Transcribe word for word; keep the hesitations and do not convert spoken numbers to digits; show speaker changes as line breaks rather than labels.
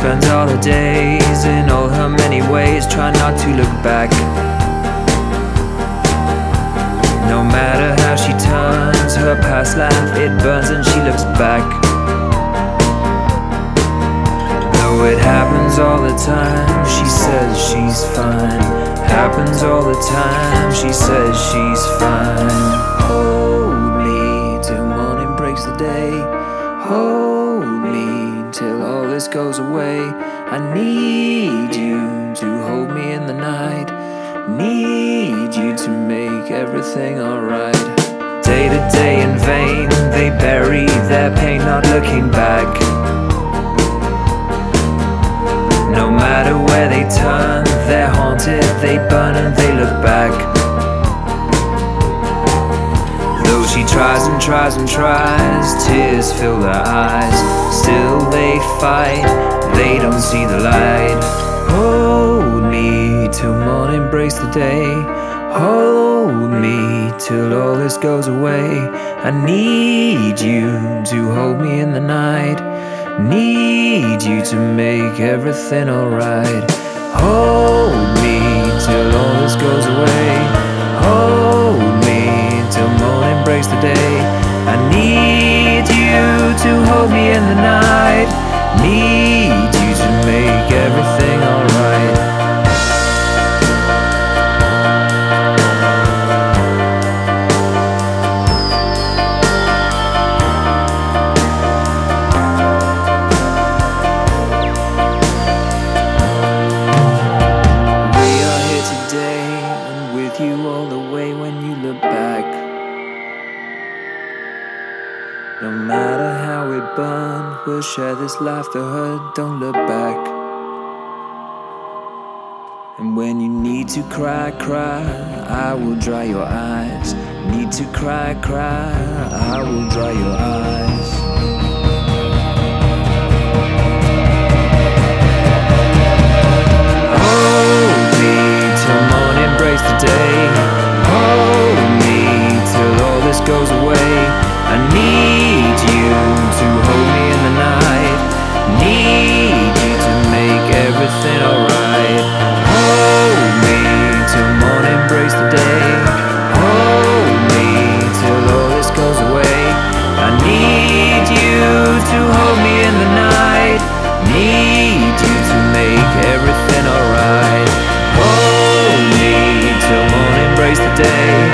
spends all her days in all her many ways, try not to look back. No matter how she turns, her past life, it burns and she looks back. Though it happens all the time, she says she's fine. Happens all the time, she says she's fine. Hold me till morning breaks the day. Hold me till all this goes away. I need you to hold me in the night. Need you to make everything alright. Day to day in vain, they bury their pain, not looking back. No matter where they turn, they're haunted, they burn and they look back. Though she tries and tries and tries, tears fill their eyes. Still they fight, they don't see the light. Hold me till morning breaks the day. Hold me till all this goes away. I need you to hold me in the night. Need you to make everything alright. Hold me till all this goes away. Hold me till morning breaks the day. I need you to hold me in the night. Need you to make everything alright. You all the way when you look back. No matter how it burned, we'll share this life the hurt, don't look back. And when you need to cry, cry, I will dry your eyes. Need to cry, cry, I will dry your eyes. Hold me till morning breaks the day. Hold me till all this goes away. I need you to hold me in the night. Need you to make everything alright. Hold me till morning breaks the day. Hold me till all this goes away. I need you to hold me in the night. Need you to make everything alright. Hold me till morning breaks the day.